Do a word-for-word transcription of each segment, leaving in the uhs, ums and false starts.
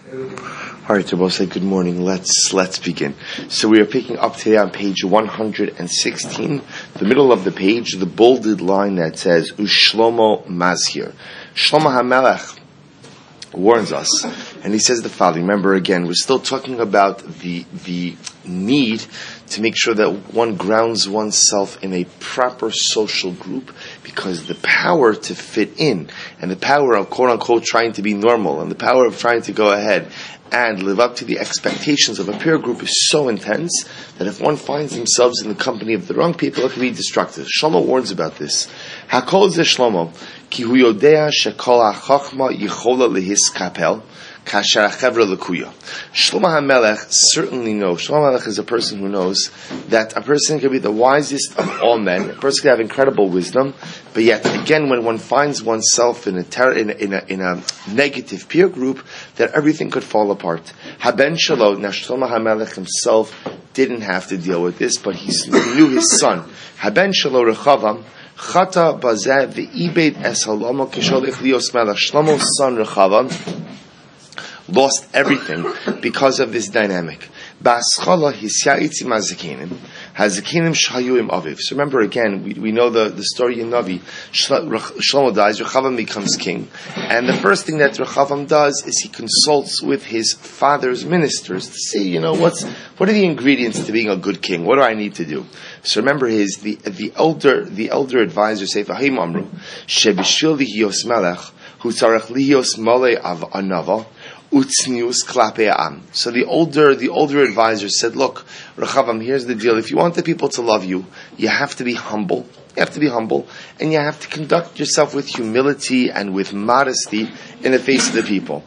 All right, so we'll say good morning. Let's let's begin. So we are picking up today on page one hundred sixteen, the middle of the page, the bolded line that says Ushlomo Mazhir. Shlomo HaMelech warns us, and he says the following. Remember, again, we're still talking about the the need to make sure that one grounds oneself in a proper social group, because the power to fit in and the power of quote-unquote trying to be normal and the power of trying to go ahead and live up to the expectations of a peer group is so intense that if one finds themselves in the company of the wrong people, it can be destructive. Shlomo warns about this. Hakol ze Shlomo, ki hu yodea shekol hachachma yichola lehiskapel kasher hachevra lekuya. Shlomo HaMelech certainly knows. Shlomo HaMelech is a person who knows that a person can be the wisest of all men. A person can have incredible wisdom, but yet again, when one finds oneself in a, ter- in a, in a, in a negative peer group, that everything could fall apart. Haben Shelo, now Shlomo HaMelech himself didn't have to deal with this, but he knew his son. Haben Shelo Rechavam, Chata Bazeh Ve'ibed Es Halomo Kisholich Lios Melech. Shlomo's son Rechavam lost everything because of this dynamic. Ba'aschala hisya'itzi mazakenim, hazakenim shayuim aviv. So remember again, we, we know the, the story in Navi. Shlomo dies, Rechavam becomes king, and the first thing that Rechavam does is he consults with his father's ministers to see, you know, what's what are the ingredients to being a good king? What do I need to do? So remember, his the the elder the elder advisors say, V'haim amru shebishvil lihios melech hu tzarech lihios mole av anava. Utznius klape am. So the older, the older advisor said, "Look, Rechavam, here's the deal. If you want the people to love you, you have to be humble. You have to be humble, and you have to conduct yourself with humility and with modesty in the face of the people.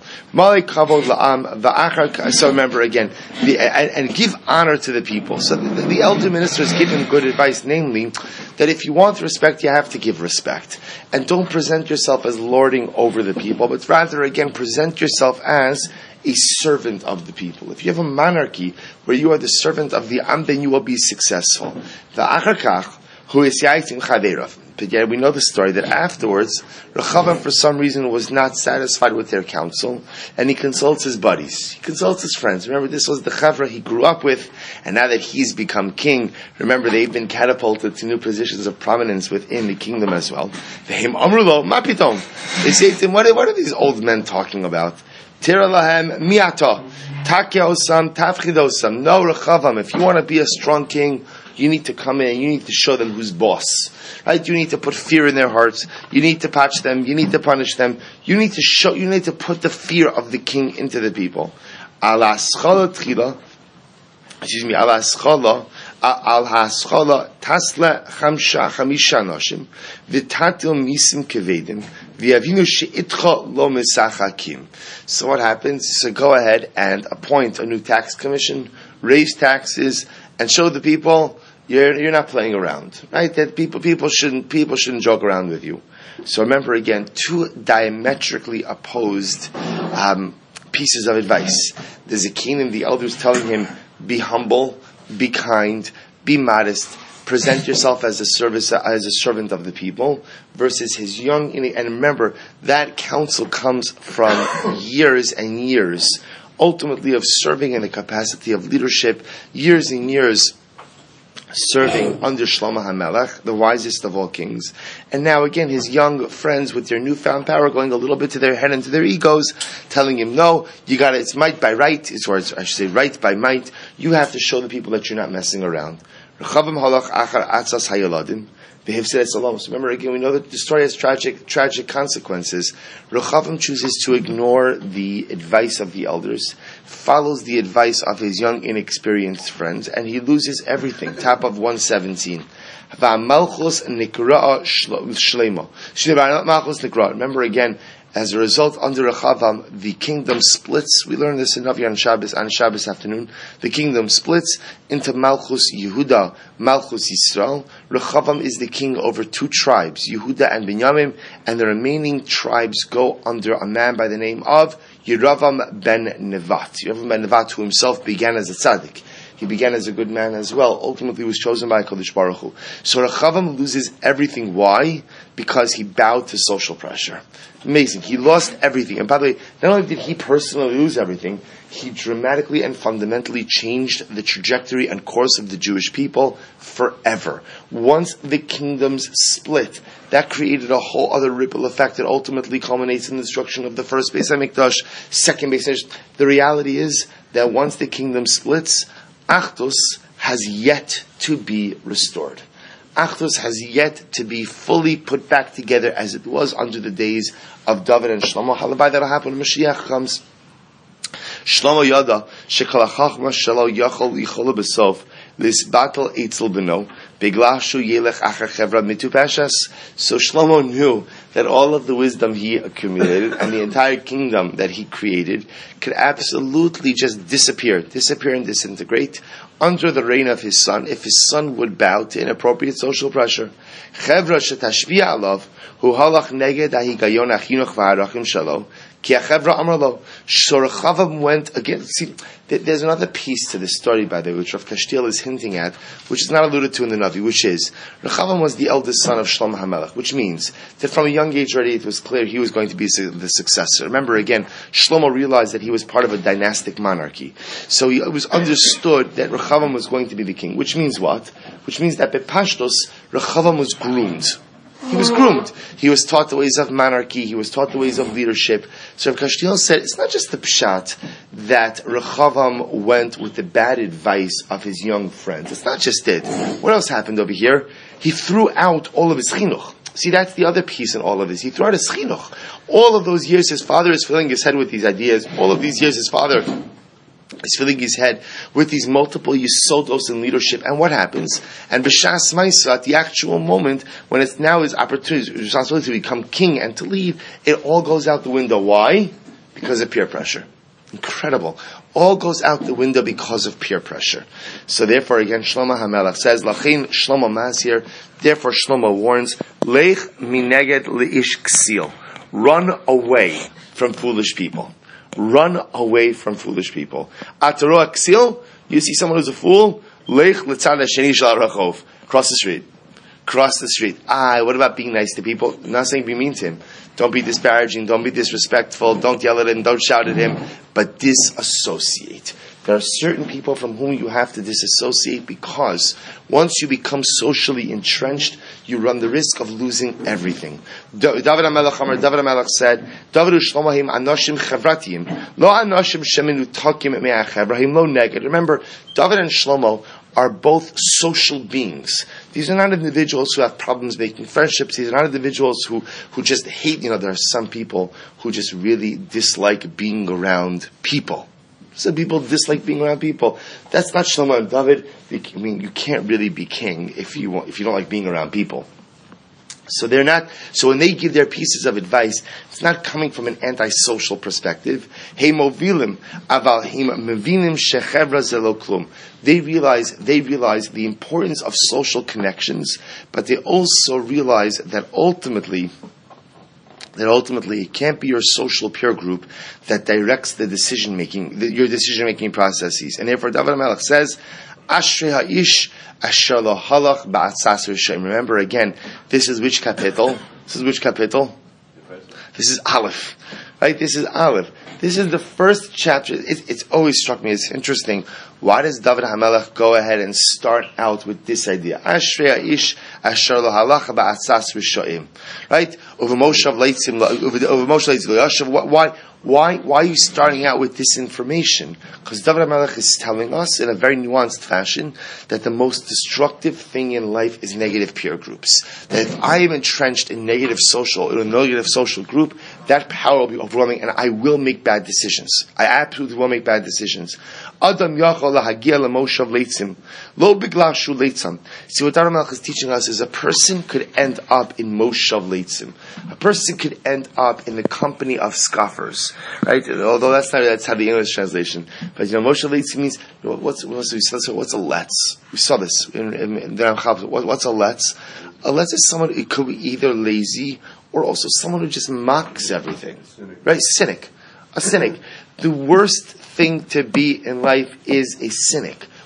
So remember again, the, and, and give honor to the people." So the, the elder ministers give him good advice, namely that if you want respect, you have to give respect, and don't present yourself as lording over the people, but rather again present yourself as a servant of the people. If you have a monarchy where you are the servant of the Am, then you will be successful. The who is Yaitim Chaverav. But yet we know the story that afterwards, Rechavam for some reason was not satisfied with their counsel, and he consults his buddies. He consults his friends. Remember, this was the Chavra he grew up with, and now that he's become king, remember, they've been catapulted to new positions of prominence within the kingdom as well. V'hem amrulo, ma pitom. They say to him, what, what are these old men talking about? Tira lahem miata, takeosam, tafchidosam. No, Rechavam, if you want to be a strong king, you need to come in and you need to show them who's boss. Right? You need to put fear in their hearts. You need to patch them. You need to punish them. You need to show, you need to put the fear of the king into the people. Ala schala tchila, excuse me, ala schala, al haschala tasla chamsha chamisha noshim, v'tatil misim kevedim, v'yavinu she'itcha lo mesachakim. So what happens? So go ahead and appoint a new tax commission, raise taxes, and show the people you're you're not playing around, right? That people people shouldn't people shouldn't joke around with you. So remember again, two diametrically opposed um, pieces of advice. The Zakinim, the elders, telling him, be humble, be kind, be modest, present yourself as a service as a servant of the people, versus his young. And remember, that counsel comes from years and years, ultimately of serving in the capacity of leadership, years and years serving under Shlomo HaMelech, the wisest of all kings. And now again, his young friends with their newfound power going a little bit to their head and to their egos, telling him, no, you got it, it's might by right, it's, or it's, I should say right by might. You have to show the people that you're not messing around. Rechavam halach achar atzas hayaladim. So remember again, we know that the story has tragic, tragic consequences. Rechavam chooses to ignore the advice of the elders, follows the advice of his young, inexperienced friends, and he loses everything. Top of one seventeen. Va'malchus nikra'a shlema. Remember again, as a result, under Rechavam, the kingdom splits. We learned this in Navi on Shabbos, on Shabbos afternoon. The kingdom splits into Malchus Yehuda, Malchus Yisrael. Rechavam is the king over two tribes, Yehuda and Binyamin, and the remaining tribes go under a man by the name of Yeravam ben Nevat. Yeravam ben Nevat, who himself began as a tzaddik. He began as a good man as well. Ultimately was chosen by HaKadosh Baruch Hu. So Rechavam loses everything. Why? Because he bowed to social pressure. Amazing. He lost everything. And by the way, not only did he personally lose everything, he dramatically and fundamentally changed the trajectory and course of the Jewish people forever. Once the kingdoms split, that created a whole other ripple effect that ultimately culminates in the destruction of the first Beis HaMikdash, second Beis HaMikdash. The reality is that once the kingdom splits, Achdus has yet to be restored. Achdus has yet to be fully put back together as it was under the days of David and Shlomo. Halabai, that'll happen when Mashiach comes. Shlomo Yada shekol hachachma shelo yachol yicholu b'sof lisbatel eitzel beno beglashu yelech acher chevra mitupeshas. So Shlomo knew that all of the wisdom he accumulated and the entire kingdom that he created could absolutely just disappear, disappear and disintegrate under the reign of his son, if his son would bow to inappropriate social pressure. Chevra shetashpia alav hu halach neged ahigayon achinuch v'harachim shelo. So Rechavam went again. See, there's another piece to this story, by the way, which Rav Kashtil is hinting at, which is not alluded to in the Navi, which is Rechavam was the eldest son of Shlomo HaMelech, which means that from a young age already it was clear he was going to be the successor. Remember again, Shlomo realized that he was part of a dynastic monarchy, so it was understood that Rechavam was going to be the king. Which means what? Which means that Bepashtos Rechavam was groomed. He was groomed. He was taught the ways of monarchy. He was taught the ways of leadership. So Rav Kashtil said, it's not just the pshat that Rechavam went with the bad advice of his young friends. It's not just it. What else happened over here? He threw out all of his chinuch. See, that's the other piece in all of this. He threw out his chinuch. All of those years his father is filling his head with these ideas. All of these years his father is filling his head with these multiple yisodos in leadership. And what happens? And b'shas ma'isa, at the actual moment, when it's now his opportunity, his responsibility to become king and to lead, it all goes out the window. Why? Because of peer pressure. Incredible. All goes out the window because of peer pressure. So therefore, again, Shlomo HaMelech says, Lachein Shlomo Mas here, therefore Shlomo warns, Lech mineged leish ksil. Run away from foolish people. Run away from foolish people. Ataro aksil, you see someone who's a fool, lech letzad hasheni shel harachov. Cross the street. Cross the street. Ah, what about being nice to people? I'm not saying be mean to him. Don't be disparaging, don't be disrespectful, don't yell at him, don't shout at him, but disassociate. There are certain people from whom you have to disassociate because once you become socially entrenched, you run the risk of losing everything. David HaMelech Amar, David HaMelech said, David u'Shlomohim anoshim chevratiyim, lo anoshim sheminu takim me'achevrahim lo neged. Remember, David and Shlomo are both social beings. These are not individuals who have problems making friendships. These are not individuals who, who just hate, you know, there are some people who just really dislike being around people. Some people dislike being around people. That's not Shlomo and David. I mean, you can't really be king if you want, if you don't like being around people. So they're not. So when they give their pieces of advice, it's not coming from an antisocial perspective. Hey movilim aval him mevinim shechevra zelo klum. They realize they realize the importance of social connections, but they also realize that ultimately. That ultimately it can't be your social peer group that directs the decision making, the, your decision making processes. And therefore, David HaMelech says, "Ashrei ha'ish asher lo halach ba'atzas r'shaim." Remember again, this is which capital? This is which capital? This is Aleph, right? This is Aleph. This is the first chapter. It, it's always struck me as interesting. Why does David HaMelech go ahead and start out with this idea? Ashrei ha'ish asher lo halach ba'atzas r'shaim. Right? Over Moshav Leitzim, over Moshav Leitzim. Why, why, why are you starting out with this information? Because David HaMelech is telling us in a very nuanced fashion that the most destructive thing in life is negative peer groups. That if I am entrenched in negative social, in a negative social group, that power will be overwhelming, and I will make bad decisions. I absolutely will make bad decisions. Adam yachol lahagia lemoshav leitzim, lo biglashu leitzam. See, what David HaMelech is teaching us is a person could end up in moshav leitzim. A person could end up in the company of scoffers, right? Although that's not that's how the English translation. But you know, moshav leitzim means you know, what's what's what's a let's. We saw this in, in, in the Ramchal. What, what's a let's? A let's is someone. It could be either lazy or also someone who just mocks everything, right? Cynic, a cynic. The worst thing to be in life is a cynic.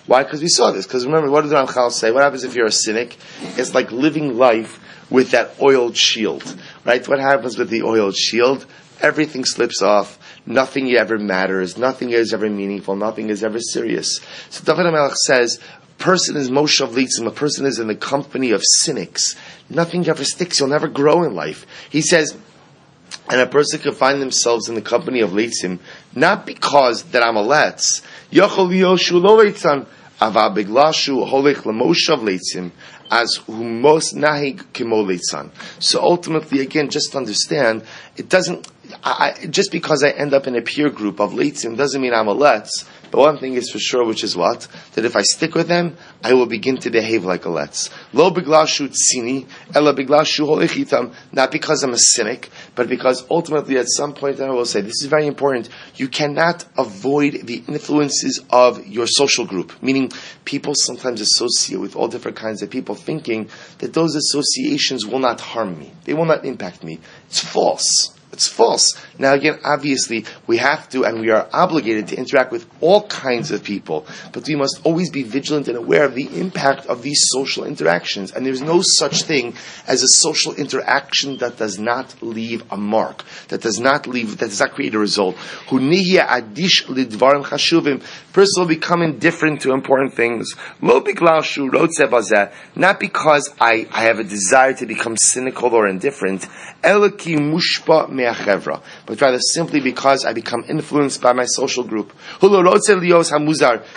Why? Because we saw this. Because remember, what did Ramchal say? What happens if you're a cynic? It's like living life with that oiled shield, right? What happens with the oiled shield? Everything slips off. Nothing ever matters. Nothing is ever meaningful. Nothing is ever serious. So David HaMelech says, person is Moshav Leitzim, a person is in the company of cynics. Nothing ever sticks. You'll never grow in life. He says, and a person can find themselves in the company of Leitzim, not because that I'm a Letz. Yochol Yoshu Lo Leitzan, Ava Biglashu Holech Lemoshav Leitzim, as Humos Nahig Kimo Leitzan. So ultimately, again, just understand, it doesn't, I, I, just because I end up in a peer group of Leitzim doesn't mean I'm a Letz. But one thing is for sure, which is what? That if I stick with them, I will begin to behave like a Letz. Lo biglashu tzini, ela biglashu holichitam. Not because I'm a cynic, but because ultimately at some point I will say, this is very important, you cannot avoid the influences of your social group. Meaning, people sometimes associate with all different kinds of people thinking that those associations will not harm me. They will not impact me. It's false. It's false. Now again, obviously, we have to and we are obligated to interact with all kinds of people, but we must always be vigilant and aware of the impact of these social interactions. And there's no such thing as a social interaction that does not leave a mark, that does not leave, that does not create a result. Person will become indifferent to important things. Not because I, I have a desire to become cynical or indifferent, but rather simply because I become influenced by my social group. So also listen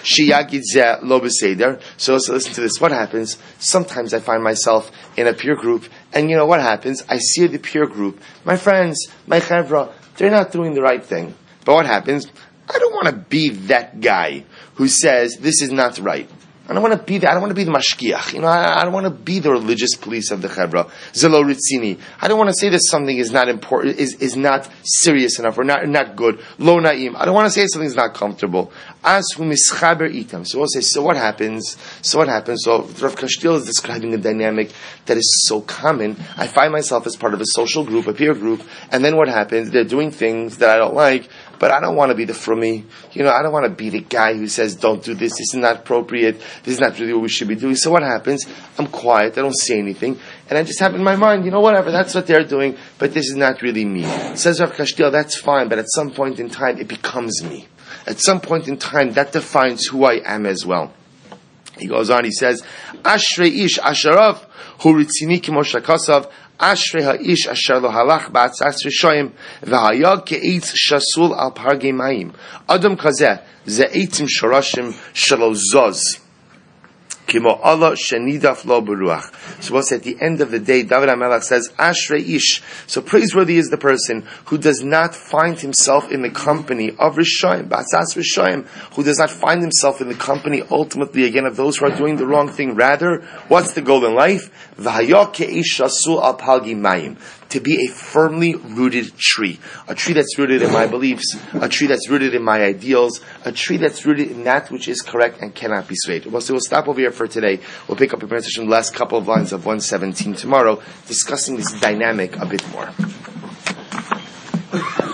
to this. What happens? Sometimes I find myself in a peer group, and you know what happens? I see the peer group. My friends, my chevra, they're not doing the right thing. But what happens? I don't want to be that guy who says this is not right. I don't want to be the, I don't want to be the mashkiach. You know, I, I don't want to be the religious police of the chevra. Zelo ritzini. I don't want to say that something is not important, is, is not serious enough, or not, not good. Lo na'im. I don't want to say something is not comfortable. As hu mischaber itam. So we'll say, so what happens? So what happens? So Rav Kashtil is describing a dynamic that is so common. I find myself as part of a social group, a peer group, and then what happens? They're doing things that I don't like, but I don't want to be the frummy. You know, I don't want to be the guy who says, don't do this, this is not appropriate, this is not really what we should be doing. So what happens? I'm quiet, I don't say anything, and I just have in my mind, you know, whatever, that's what they're doing, but this is not really me. Says Rav Kashtil, that's fine, but at some point in time, it becomes me. At some point in time, that defines who I am as well. He goes on, he says, Ashrei ish asharav hu ritzini kimo shakasav, Ashrei ha'ish asher lo halach ba'atzas rishoyim v'hayag ke'etz shasul al pargei mayim Adam kazeh ze eitzim shorashim shelo zoz kimo Allah shenidaf lo beruach. So what's at the end of the day, David HaMelech says, Ashrei ish. So praiseworthy is the person who does not find himself in the company of Rishoyim, Ba'atzas Rishoyim, who does not find himself in the company, ultimately, again, of those who are doing the wrong thing. Rather, what's the goal in life? V'hayok ke'ish shasul al palgi mayim. To be a firmly rooted tree. A tree that's rooted in my beliefs, a tree that's rooted in my ideals, a tree that's rooted in that which is correct and cannot be swayed. Well, so we'll stop over here for today. We'll pick up a presentation, the last couple of lines of one seventeen tomorrow, discussing this dynamic a bit more.